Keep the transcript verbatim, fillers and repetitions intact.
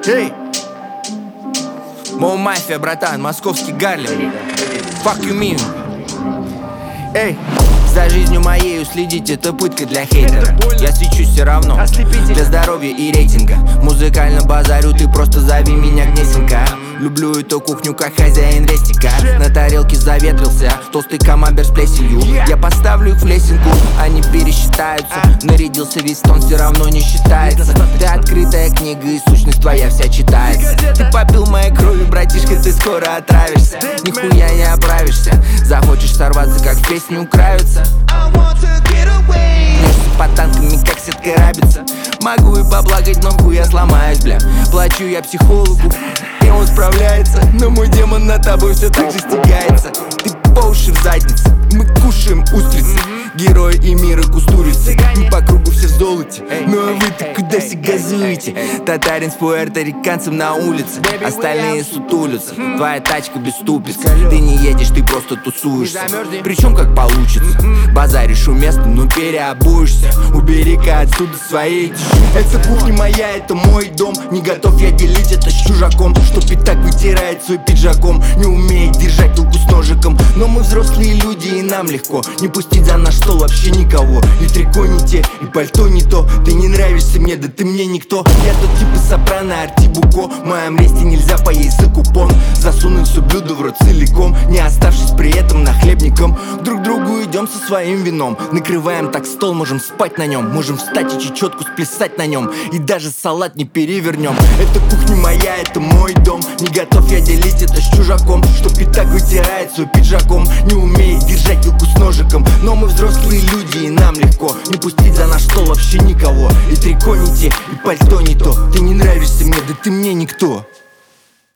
Эй! Моу мафия, братан, московский Гарлем. Fuck you mean? Эй! За жизнью моею следить — это пытка для хейтера. Я свечусь все равно для здоровья и рейтинга. Музыкально базарю, ты просто зови меня Гнесинка. Люблю эту кухню, как хозяин рестика. На тарелке заветрился толстый камамбер с плесенью. Я поставлю их в лесенку, они пересчитаются. Нарядился весь тон, все равно не считается. Ты открытая книга, и сущность твоя вся читается. Ты попил моей крови, братишка, ты скоро отравишься. Нихуя не оправишься. Захочешь сорваться, как в песню укравиться. Несся под танками, как сетка рабица. Могу и поплакать, но хуй я сломаюсь, бля. Плачу я психологу, и он справляется. Но мой демон над тобой все так же стягается. Ты по уши в заднице, мы кушаем устрицы. Герои и мира кустурицы. Мы по кругу все в золоте. Ну а вы-то куда все газуете? Татарин с пуэрториканцем на улице. Остальные сутулятся. Твоя тачка без ступиц. Ты не едешь, ты просто тусуешься. Причем как получится. Базаришь уместно, но переобуешься. Убери-ка отсюда свои. Это кухня моя, это мой дом. Не готов я делить это с чужаком, что пятак вытирает свой пиджаком. Не умеет держать вилку с ножиком. Но мы взрослые люди, и нам легко не пустить за наш стол вообще никого. И трико не те, и пальто не то. Ты не нравишься мне, да ты мне никто. Я тот типа сопрано, Арти-Буко. В моем ресте нельзя поесть за купон. Засунуть все блюдо в рот целиком, не оставшись при этом нахлебником. Друг другу идем со своим вином. Накрываем так стол, можем спать на нем. Можем встать и чечетку сплясать на нем. И даже салат не перевернем. Это кухня моя, это мой дом. Не готов я делить это с чужаком, что пятак вытирает свой пиджаком. Не умеет держать вилку с ножиком. Но мы взрослые люди, и нам легко не пустить за наш стол вообще никого. И трико не те, и пальто не то. Ты не нравишься мне, да ты мне никто.